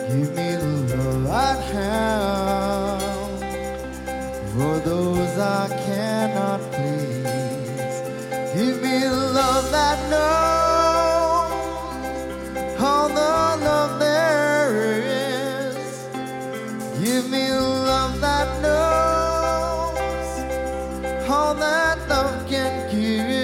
Give me the love I'd have for those I cannot please. Give me the love that knows all the love there is. Give me the love that knows all that love can give.